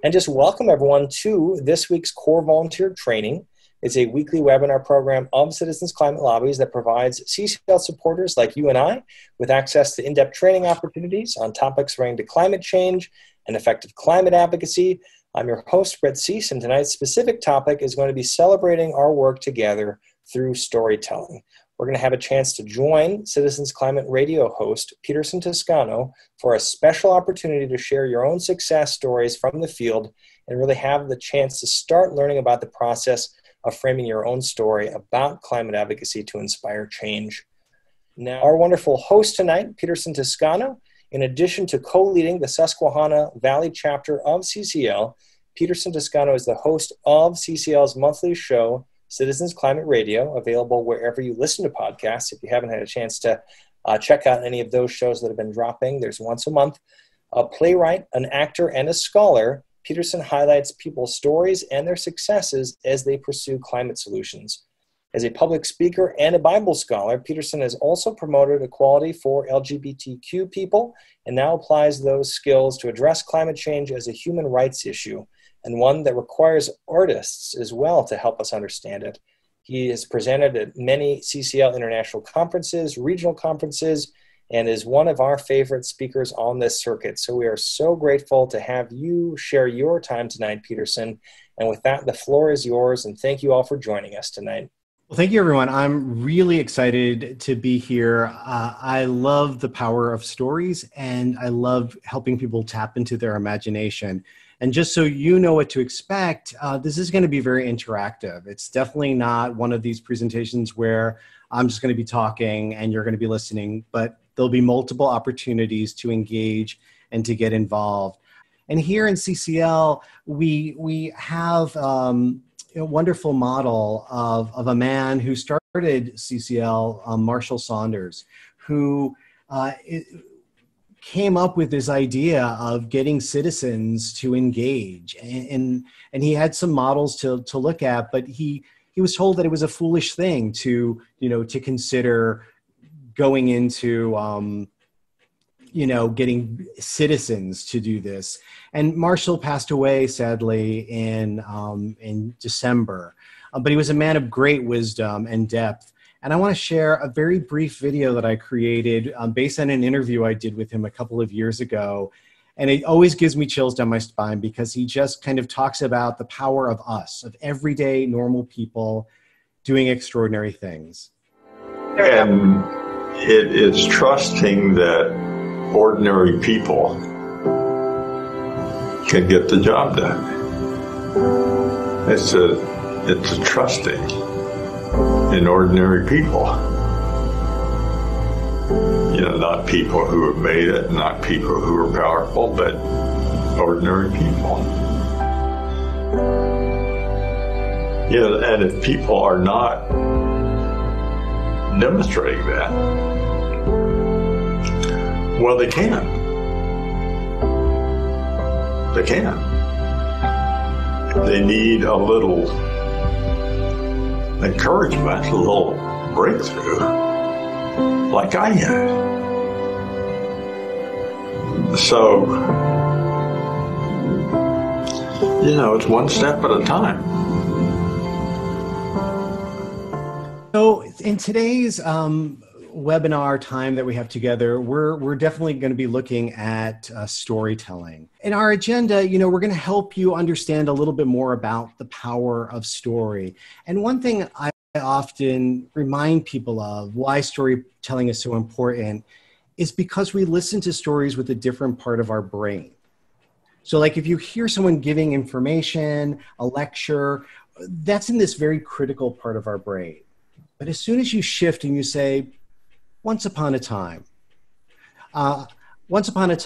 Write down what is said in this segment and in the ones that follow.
and just welcome everyone to this week's Core Volunteer Training. It's a weekly webinar program of Citizens Climate Lobbies that provides CCL supporters like you and I with access to in-depth training opportunities on topics relating to climate change and effective climate advocacy. I'm your host, Brett Cease, and tonight's specific topic is going to be celebrating our work together through storytelling. We're going to have a chance to join Citizens Climate Radio host Peterson Toscano for a special opportunity to share your own success stories from the field and really have the chance to start learning about the process of framing your own story about climate advocacy to inspire change. Now, our wonderful host tonight, Peterson Toscano, in addition to co-leading the Susquehanna Valley chapter of CCL, Peterson Toscano is the host of CCL's monthly show, Citizens Climate Radio, available wherever you listen to podcasts. If you haven't had a chance to check out any of those shows that have been dropping, there's once a month. A playwright, an actor, and a scholar, Peterson highlights people's stories and their successes as they pursue climate solutions. As a public speaker and a Bible scholar, Peterson has also promoted equality for LGBTQ people and now applies those skills to address climate change as a human rights issue, and one that requires artists as well to help us understand it. He has presented at many CCL international conferences, regional conferences, and is one of our favorite speakers on this circuit. So we are so grateful to have you share your time tonight, Peterson. And with that, the floor is yours, and thank you all for joining us tonight. Well, thank you, everyone. I'm really excited to be here. I love the power of stories, and I love helping people tap into their imagination. And just so you know what to expect, this is going to be very interactive. It's definitely not one of these presentations where I'm just going to be talking and you're going to be listening, but there'll be multiple opportunities to engage and to get involved. And here in CCL, we have a wonderful model of a man who started CCL, Marshall Saunders, who came up with this idea of getting citizens to engage. And he had some models to look at, but he was told that it was a foolish thing to consider going into, getting citizens to do this. And Marshall passed away, sadly, in December. But he was a man of great wisdom and depth. And I want to share a very brief video that I created based on an interview I did with him a couple of years ago. And it always gives me chills down my spine because he just kind of talks about the power of us, of everyday normal people doing extraordinary things. And it is trusting that ordinary people can get the job done. It's a trusting in ordinary people. Not people who have made it, not people who are powerful, but ordinary people. And if people are not demonstrating that, well, they can. They can. They need a little encouragement, a little breakthrough, like I had. So, it's one step at a time. So in today's webinar time that we have together, we're definitely going to be looking at storytelling. In our agenda, we're going to help you understand a little bit more about the power of story. And one thing I often remind people of why storytelling is so important is because we listen to stories with a different part of our brain. So like if you hear someone giving information, a lecture, that's in this very critical part of our brain. But as soon as you shift and you say, once upon a time, when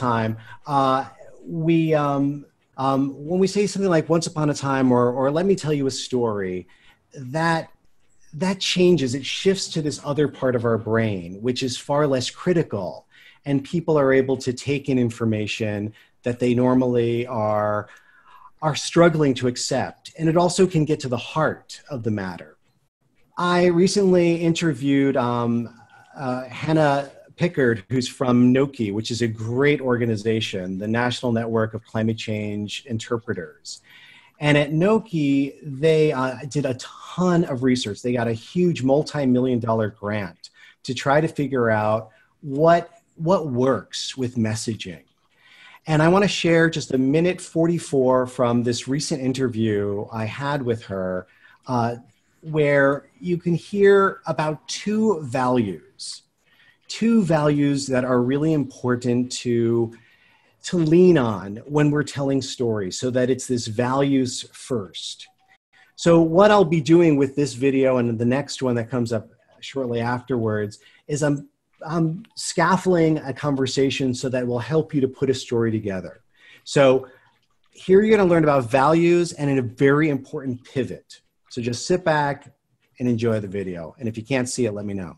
we say something like once upon a time or let me tell you a story, that changes, it shifts to this other part of our brain, which is far less critical. And people are able to take in information that they normally are struggling to accept. And it also can get to the heart of the matter. I recently interviewed Hannah Pickard, who's from NOCI, which is a great organization, the National Network of Climate Change Interpreters. And at NOCI, they did a ton of research. They got a huge multi-million-dollar grant to try to figure out what works with messaging. And I want to share just a minute 44 from this recent interview I had with her, where you can hear about two values that are really important to lean on when we're telling stories, so that it's this values first. So what I'll be doing with this video and the next one that comes up shortly afterwards is I'm scaffolding a conversation so that will help you to put a story together. So here you're going to learn about values and a very important pivot. So just sit back and enjoy the video. And if you can't see it, let me know.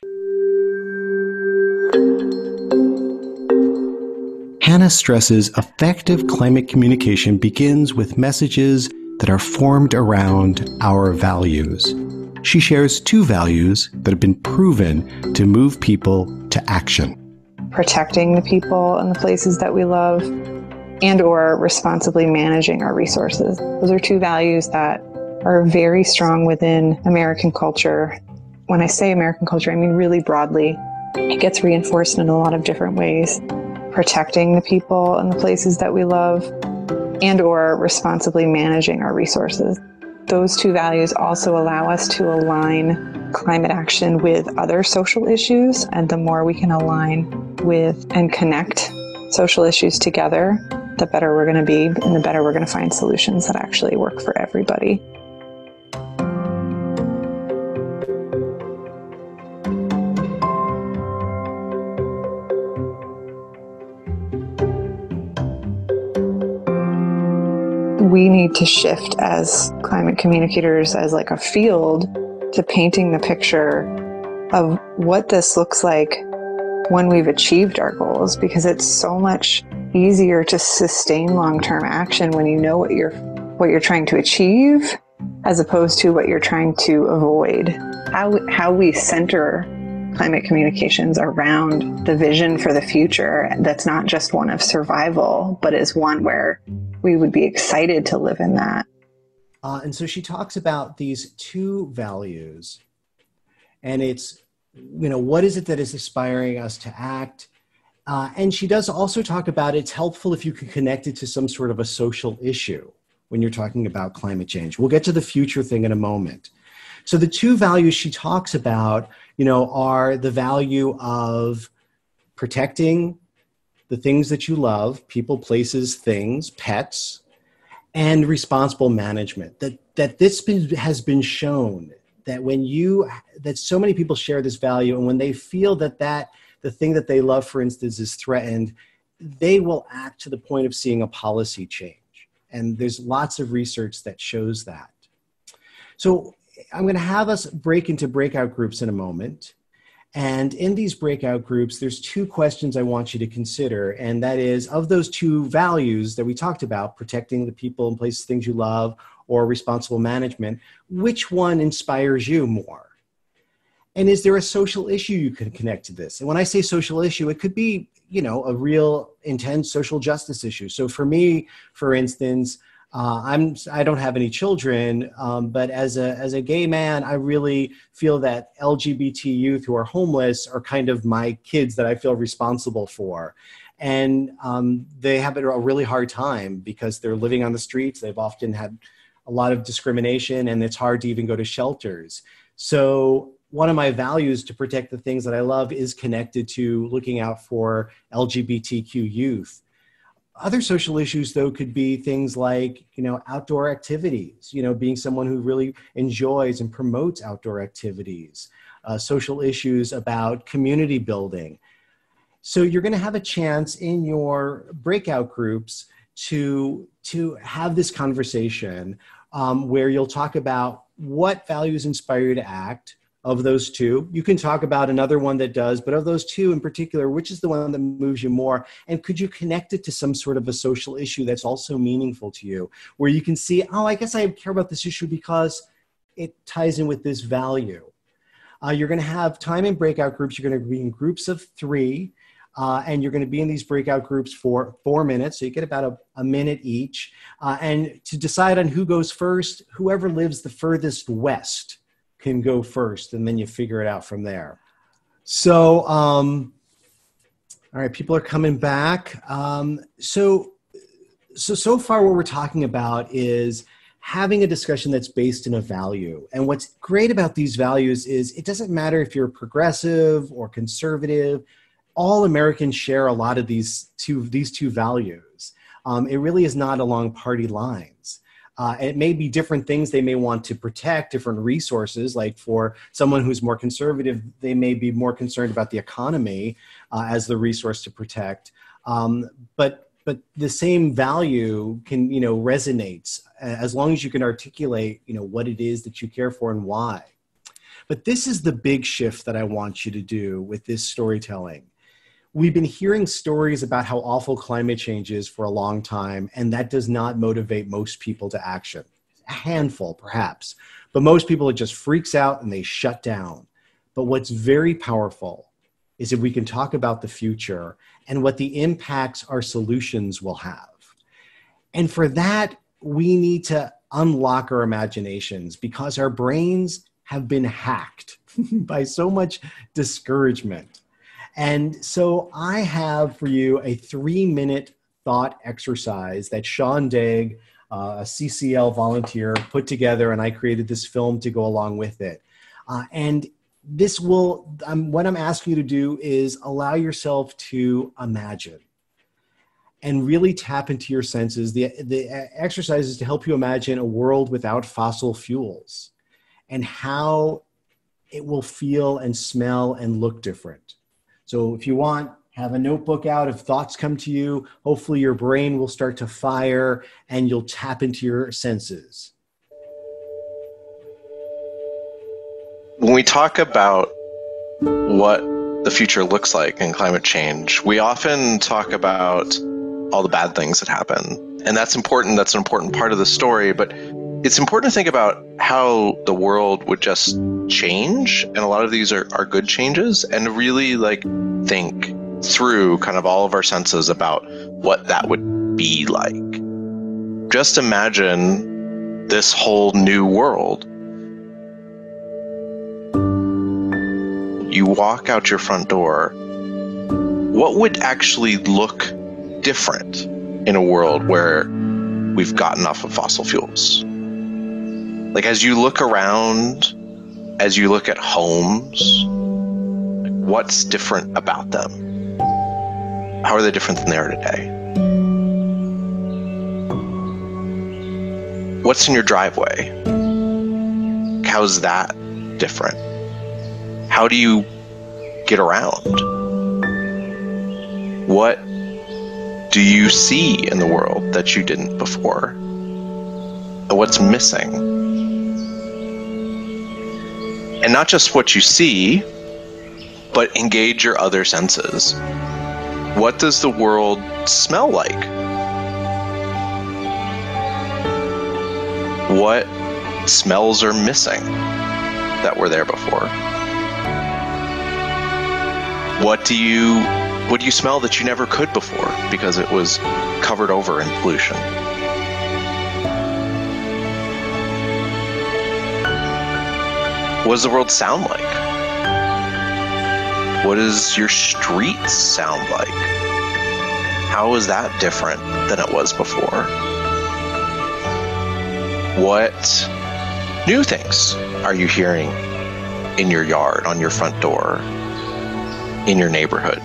Hannah stresses effective climate communication begins with messages that are formed around our values. She shares two values that have been proven to move people to action. Protecting the people and the places that we love, and or responsibly managing our resources. Those are two values that are very strong within American culture. When I say American culture, I mean really broadly. It gets reinforced in a lot of different ways. Protecting the people and the places that we love, and or responsibly managing our resources. Those two values also allow us to align climate action with other social issues, and the more we can align with and connect social issues together, the better we're going to be, and the better we're going to find solutions that actually work for everybody. We need to shift as climate communicators, as like a field, to painting the picture of what this looks like when we've achieved our goals, because it's so much easier to sustain long-term action when you know what you're trying to achieve, as opposed to what you're trying to avoid. How we center climate communications around the vision for the future that's not just one of survival, but is one where we would be excited to live in that. And so she talks about these two values, and it's, what is it that is inspiring us to act? And she does also talk about it's helpful if you can connect it to some sort of a social issue when you're talking about climate change. We'll get to the future thing in a moment. So the two values she talks about, are the value of protecting the things that you love, people, places, things, pets, and responsible management. That this has been shown that that so many people share this value, and when they feel that the thing that they love, for instance, is threatened, they will act to the point of seeing a policy change. And there's lots of research that shows that. So I'm going to have us break into breakout groups in a moment. And in these breakout groups, there's two questions I want you to consider. And that is, of those two values that we talked about, protecting the people and places, things you love, or responsible management, which one inspires you more? And is there a social issue you can connect to this? And when I say social issue, it could be, a real intense social justice issue. So for me, for instance, I don't have any children, but as a gay man, I really feel that LGBT youth who are homeless are kind of my kids that I feel responsible for. And they have a really hard time because they're living on the streets. They've often had a lot of discrimination, and it's hard to even go to shelters. So one of my values to protect the things that I love is connected to looking out for LGBTQ youth. Other social issues, though, could be things like, outdoor activities, being someone who really enjoys and promotes outdoor activities, social issues about community building. So you're going to have a chance in your breakout groups to have this conversation where you'll talk about what values inspire you to act. Of those two, you can talk about another one that does, but of those two in particular, which is the one that moves you more? And could you connect it to some sort of a social issue that's also meaningful to you, where you can see, I guess I care about this issue because it ties in with this value. You're going to have time in breakout groups. You're going to be in groups of 3. And you're going to be in these breakout groups for 4 minutes. So you get about a minute each. And to decide on who goes first, whoever lives the furthest west can go first. And then you figure it out from there. So, all right, people are coming back. So far what we're talking about is having a discussion that's based in a value. And what's great about these values is it doesn't matter if you're progressive or conservative. All Americans share a lot of these two values. It really is not along party lines. It may be different things they may want to protect, different resources. Like for someone who's more conservative, they may be more concerned about the economy as the resource to protect. But the same value can, resonates as long as you can articulate, what it is that you care for and why. But this is the big shift that I want you to do with this storytelling. We've been hearing stories about how awful climate change is for a long time, and that does not motivate most people to action. A handful, perhaps, but most people, it just freaks out and they shut down. But what's very powerful is if we can talk about the future and what the impacts our solutions will have. And for that, we need to unlock our imaginations because our brains have been hacked by so much discouragement. And so I have for you a 3-minute thought exercise that Sean Daig, a CCL volunteer, put together, and I created this film to go along with it. And this will, what I'm asking you to do is allow yourself to imagine and really tap into your senses. The exercise is to help you imagine a world without fossil fuels and how it will feel and smell and look different. So if you want, have a notebook out. If thoughts come to you, hopefully your brain will start to fire and you'll tap into your senses. When we talk about what the future looks like in climate change, we often talk about all the bad things that happen. And that's important. That's an important part of the story. But it's important to think about how the world would just change. And a lot of these are good changes, and really think through kind of all of our senses about what that would be like. Just imagine this whole new world. You walk out your front door, what would actually look different in a world where we've gotten off of fossil fuels? As you look around, as you look at homes, what's different about them? How are they different than they are today? What's in your driveway? How's that different? How do you get around? What do you see in the world that you didn't before? And what's missing? And not just what you see, but engage your other senses. What does the world smell like? What smells are missing that were there before? What do you smell that you never could before because it was covered over in pollution? What does the world sound like? What does your streets sound like? How is that different than it was before? What new things are you hearing in your yard, on your front door, in your neighborhood?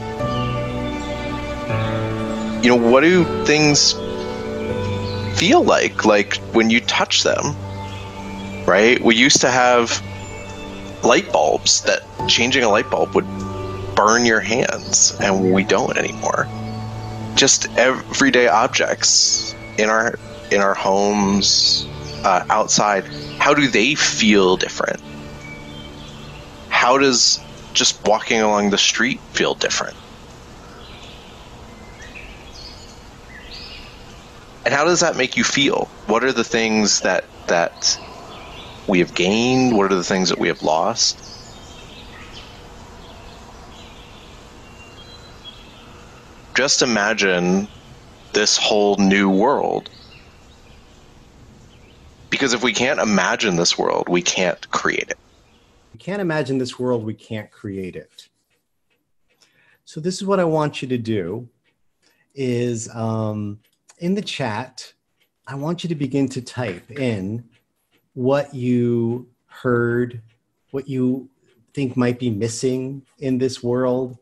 What do things feel like when you touch them, right? We used to have light bulbs that changing a light bulb would burn your hands, and we don't anymore. Just everyday objects in our homes, outside, how do they feel different? How does just walking along the street feel different? And how does that make you feel? What are the things that we have gained? What are the things that we have lost? just imagine this whole new world. Because if we can't imagine this world, we can't create it. We can't imagine this world, we can't create it. So this is what I want you to do is in the chat, I want you to begin to type in what you heard, what you think might be missing in this world,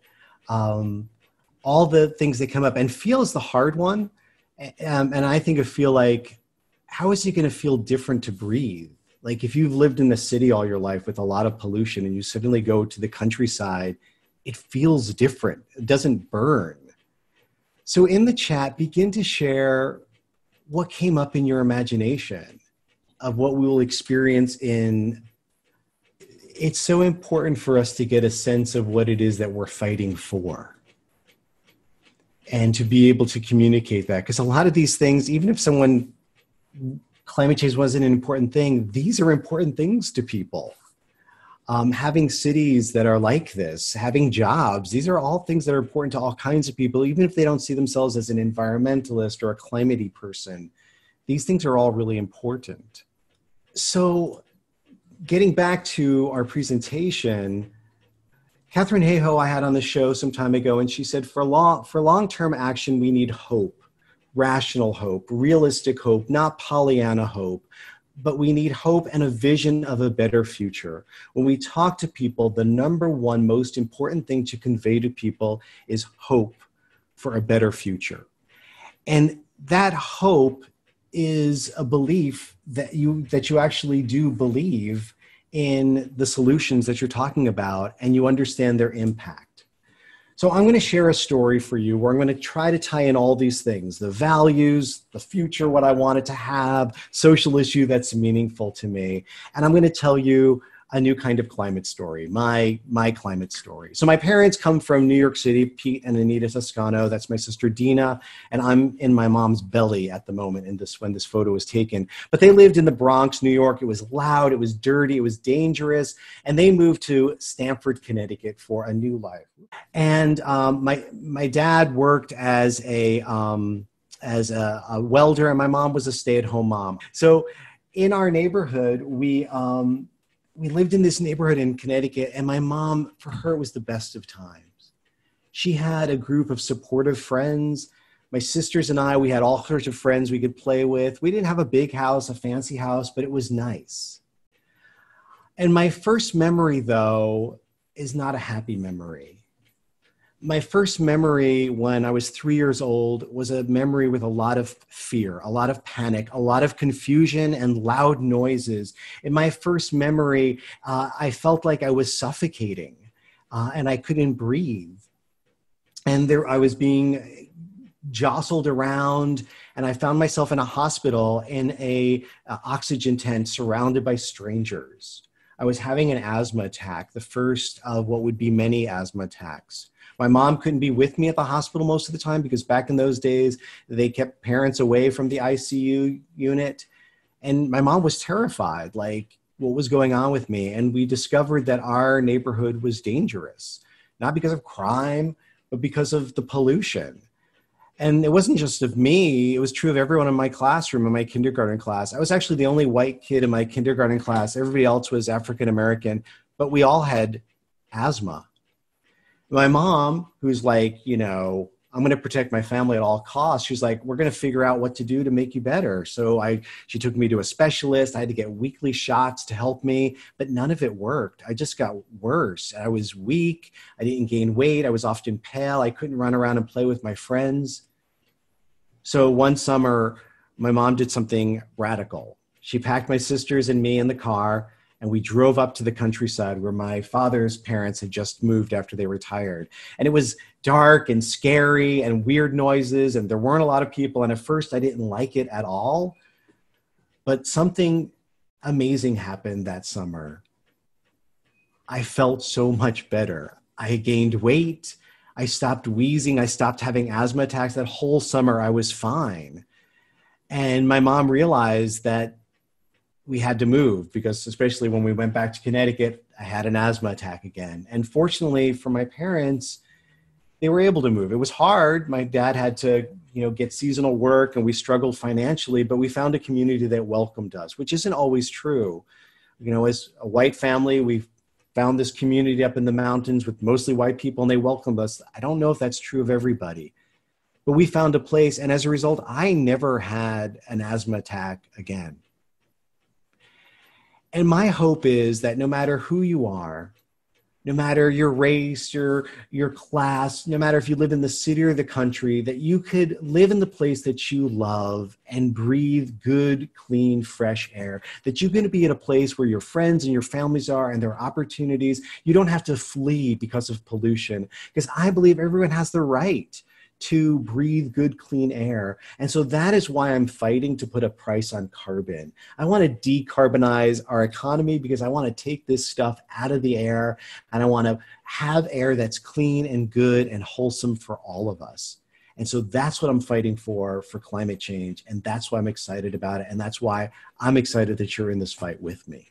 all the things that come up. And feel is the hard one. And I think of feel like, how is it going to feel different to breathe? Like if you've lived in the city all your life with a lot of pollution and you suddenly go to the countryside, it feels different. It doesn't burn. So in the chat, begin to share what came up in your imagination of what we will experience in. It's so important for us to get a sense of what it is that we're fighting for and to be able to communicate that. Because a lot of these things, even if climate change wasn't an important thing, these are important things to people. Having cities that are like this, having jobs, these are all things that are important to all kinds of people, even if they don't see themselves as an environmentalist or a climate-y person. These things are all really important. So getting back to our presentation, Katharine Hayhoe I had on the show some time ago, and she said for long-term action, we need hope. Rational hope, realistic hope, not Pollyanna hope, but we need hope and a vision of a better future. When we talk to people, the number one most important thing to convey to people is hope for a better future. And that hope is a belief that you actually do believe in the solutions that you're talking about and you understand their impact. So I'm going to share a story for you where I'm going to try to tie in all these things, the values, the future, what I wanted to have, social issue that's meaningful to me. And I'm going to tell you a new kind of climate story, my climate story. So my parents come from New York City, Pete and Anita Toscano. That's my sister Dina. And I'm in my mom's belly at the moment when this photo was taken. But they lived in the Bronx, New York. It was loud, it was dirty, it was dangerous. And they moved to Stamford, Connecticut for a new life. And my dad worked as a welder, and my mom was a stay-at-home mom. So in our neighborhood, we lived in this neighborhood in Connecticut, and my mom, for her, it was the best of times. She had a group of supportive friends. My sisters and I, we had all sorts of friends we could play with. We didn't have a big house, a fancy house, but it was nice. And my first memory, though, is not a happy memory. My first memory when I was 3 years old was a memory with a lot of fear, a lot of panic, a lot of confusion and loud noises. In my first memory, I felt like I was suffocating and I couldn't breathe. And I was being jostled around, and I found myself in a hospital in a oxygen tent surrounded by strangers. I was having an asthma attack, the first of what would be many asthma attacks. My mom couldn't be with me at the hospital most of the time because back in those days, they kept parents away from the ICU unit. And my mom was terrified, like what was going on with me. And we discovered that our neighborhood was dangerous, not because of crime, but because of the pollution. And it wasn't just of me, it was true of everyone in my classroom, in my kindergarten class. I was actually the only white kid in my kindergarten class. Everybody else was African American, but we all had asthma. My mom, who's like, I'm going to protect my family at all costs. She's like, we're going to figure out what to do to make you better. So she took me to a specialist. I had to get weekly shots to help me, but none of it worked. I just got worse. I was weak. I didn't gain weight. I was often pale. I couldn't run around and play with my friends. So one summer, my mom did something radical. She packed my sisters and me in the car, and we drove up to the countryside where my father's parents had just moved after they retired. And it was dark and scary and weird noises, and there weren't a lot of people. And at first I didn't like it at all, but something amazing happened that summer. I felt so much better. I gained weight. I stopped wheezing. I stopped having asthma attacks. That whole summer I was fine. And my mom realized that we had to move because especially when we went back to Connecticut, I had an asthma attack again. And fortunately for my parents, they were able to move. It was hard. My dad had to, get seasonal work, and we struggled financially, but we found a community that welcomed us, which isn't always true. As a white family, we found this community up in the mountains with mostly white people, and they welcomed us. I don't know if that's true of everybody, but we found a place. And as a result, I never had an asthma attack again. And my hope is that no matter who you are, no matter your race, your class, no matter if you live in the city or the country, that you could live in the place that you love and breathe good, clean, fresh air, that you're going to be at a place where your friends and your families are and there are opportunities. You don't have to flee because of pollution, because I believe everyone has the right to breathe good, clean air. And so that is why I'm fighting to put a price on carbon. I want to decarbonize our economy because I want to take this stuff out of the air, and I want to have air that's clean and good and wholesome for all of us. And so that's what I'm fighting for climate change. And that's why I'm excited about it. And that's why I'm excited that you're in this fight with me.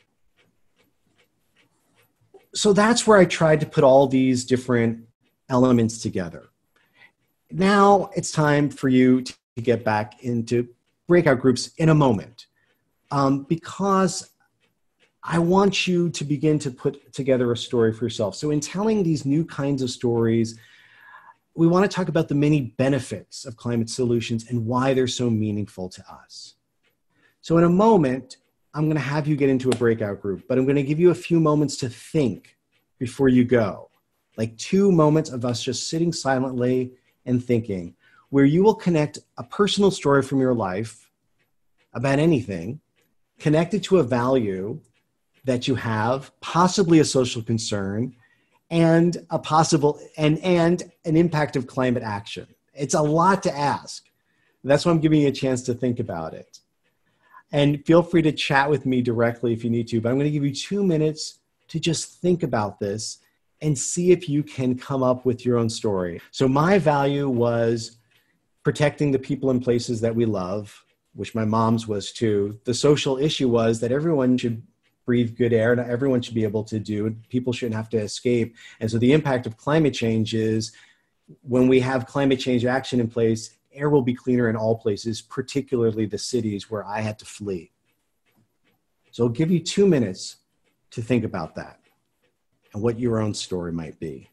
So that's where I tried to put all these different elements together. Now it's time for you to get back into breakout groups in a moment, because I want you to begin to put together a story for yourself. So in telling these new kinds of stories, we want to talk about the many benefits of climate solutions and why they're so meaningful to us. So in a moment, I'm going to have you get into a breakout group, but I'm going to give you a few moments to think before you go, like 2 moments of us just sitting silently and thinking, where you will connect a personal story from your life about anything, connected to a value that you have, possibly a social concern, and a possible and an impact of climate action. It's a lot to ask. That's why I'm giving you a chance to think about it. And feel free to chat with me directly if you need to, but I'm going to give you 2 minutes to just think about this and see if you can come up with your own story. So my value was protecting the people and places that we love, which my mom's was too. The social issue was that everyone should breathe good air, and everyone should be able to do it. People shouldn't have to escape. And so the impact of climate change is when we have climate change action in place, air will be cleaner in all places, particularly the cities where I had to flee. So I'll give you 2 minutes to think about that and what your own story might be.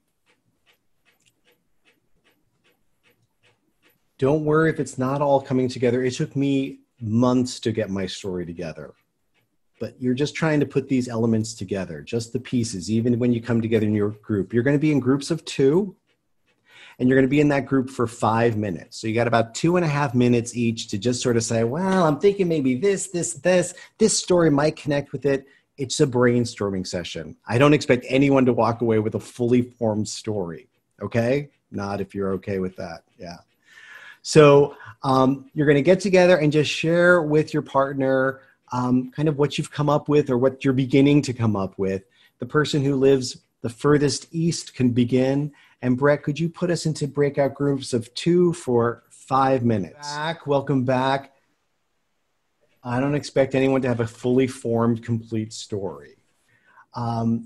Don't worry if it's not all coming together. It took me months to get my story together. But you're just trying to put these elements together, just the pieces, even when you come together in your group. You're going to be in groups of 2, and you're going to be in that group for 5 minutes. So you got about 2.5 minutes each to just sort of say, well, I'm thinking maybe this story might connect with it. It's a brainstorming session. I don't expect anyone to walk away with a fully formed story, okay? Not if you're okay with that, yeah. So you're going to get together and just share with your partner kind of what you've come up with or what you're beginning to come up with. The person who lives the furthest east can begin. And Brett, could you put us into breakout groups of 2 for 5 minutes? Welcome back. I don't expect anyone to have a fully formed, complete story. But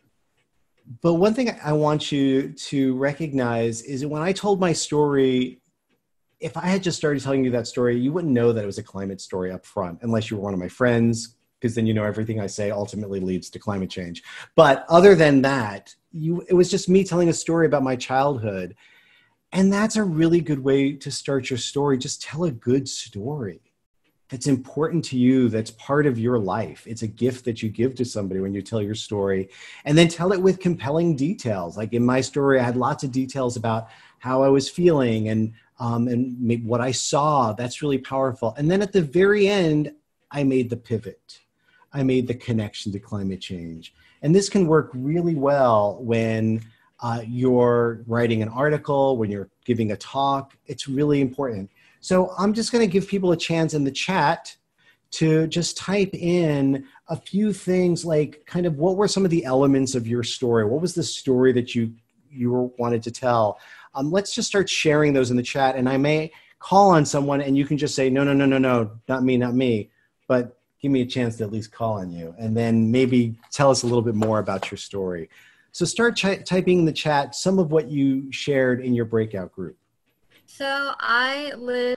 one thing I want you to recognize is that when I told my story, if I had just started telling you that story, you wouldn't know that it was a climate story up front, unless you were one of my friends, because then you know everything I say ultimately leads to climate change. But other than that, it was just me telling a story about my childhood. And that's a really good way to start your story. Just tell a good story that's important to you, that's part of your life. It's a gift that you give to somebody when you tell your story. And then tell it with compelling details. Like in my story, I had lots of details about how I was feeling and what I saw. That's really powerful. And then at the very end, I made the pivot. I made the connection to climate change. And this can work really well when you're writing an article, when you're giving a talk. It's really important. So I'm just going to give people a chance in the chat to just type in a few things, like kind of what were some of the elements of your story? What was the story that you wanted to tell? Let's just start sharing those in the chat, and I may call on someone and you can just say, no, not me, but give me a chance to at least call on you, and then maybe tell us a little bit more about your story. So start typing in the chat some of what you shared in your breakout group. So I live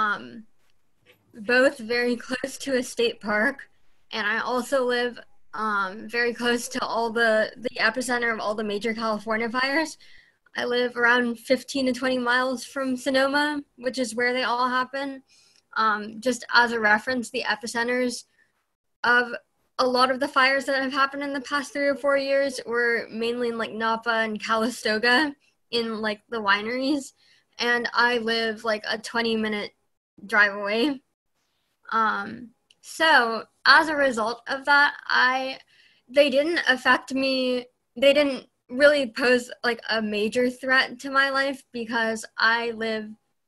both very close to a state park, and I also live very close to all the epicenter of all the major California fires. I live around 15 to 20 miles from Sonoma, which is where they all happen. Just as a reference, the epicenters of a lot of the fires that have happened in the past 3 or 4 years were mainly in like Napa and Calistoga in like the wineries. And I live like a 20-minute drive away. So as a result of that, they didn't affect me. They didn't really pose like a major threat to my life because I live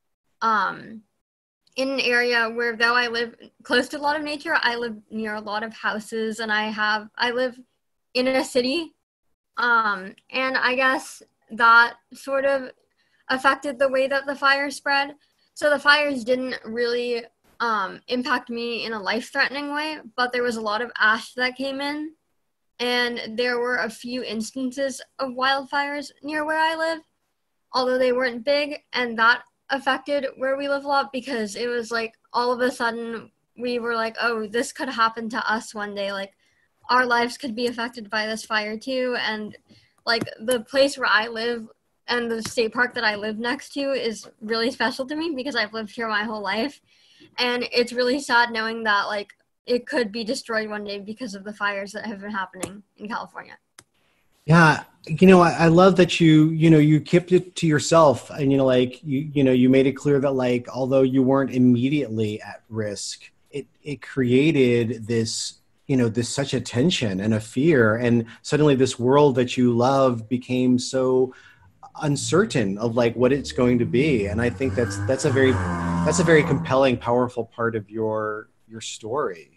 in an area where, though I live close to a lot of nature, I live near a lot of houses, and I live in a city. And I guess that sort of affected the way that the fire spread. So the fires didn't really impact me in a life-threatening way, but there was a lot of ash that came in, and there were a few instances of wildfires near where I live, although they weren't big, and that affected where we live a lot because it was like all of a sudden we were like, oh, this could happen to us one day, like our lives could be affected by this fire too. And like the place where I live and the state park that I live next to is really special to me because I've lived here my whole life, and it's really sad knowing that like it could be destroyed one day because of the fires that have been happening in California. Yeah, I love that you kept it to yourself, and like you made it clear that like although you weren't immediately at risk, it created this this such a tension and a fear, and suddenly this world that you love became so uncertain of like what it's going to be. And I think that's a very compelling, powerful part of your story.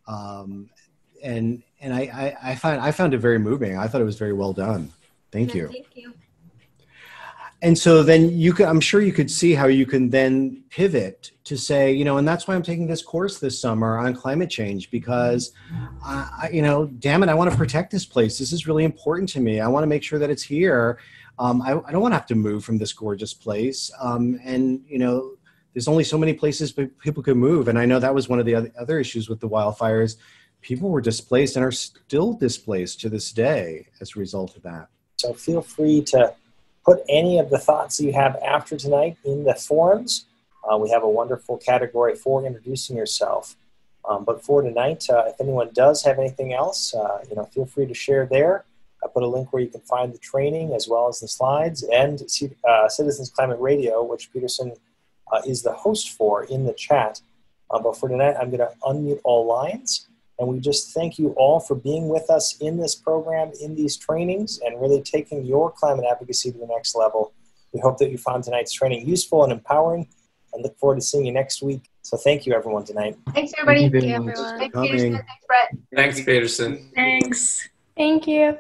And I found it very moving. I thought it was very well done. Thank you. Thank you. And so then I'm sure you could see how you can then pivot to say, and that's why I'm taking this course this summer on climate change, because damn it, I want to protect this place. This is really important to me. I want to make sure that it's here. I don't want to have to move from this gorgeous place. And there's only so many places people could move. And I know that was one of the other issues with the wildfires. People were displaced and are still displaced to this day as a result of that. So feel free to put any of the thoughts that you have after tonight in the forums. We have a wonderful category for introducing yourself. But for tonight, if anyone does have anything else, feel free to share there. I put a link where you can find the training as well as the slides and Citizens Climate Radio, which Peterson is the host for, in the chat. But for tonight, I'm going to unmute all lines. And we just thank you all for being with us in this program, in these trainings, and really taking your climate advocacy to the next level. We hope that you found tonight's training useful and empowering, and look forward to seeing you next week. So thank you, everyone, tonight. Thanks, everybody. Thank you, everyone. Thanks, Peterson. Thanks, Brett. Thanks, Peterson. Thanks. Thank you.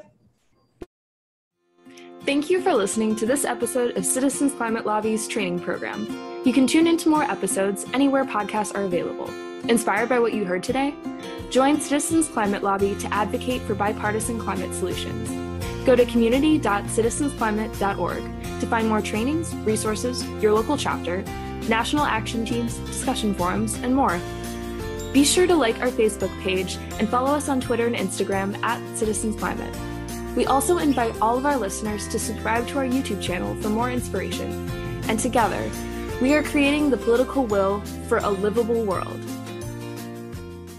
Thank you for listening to this episode of Citizens Climate Lobby's training program. You can tune into more episodes anywhere podcasts are available. Inspired by what you heard today? Join Citizens Climate Lobby to advocate for bipartisan climate solutions. Go to community.citizensclimate.org to find more trainings, resources, your local chapter, national action teams, discussion forums, and more. Be sure to like our Facebook page and follow us on Twitter and Instagram @CitizensClimate. We also invite all of our listeners to subscribe to our YouTube channel for more inspiration. And together, we are creating the political will for a livable world.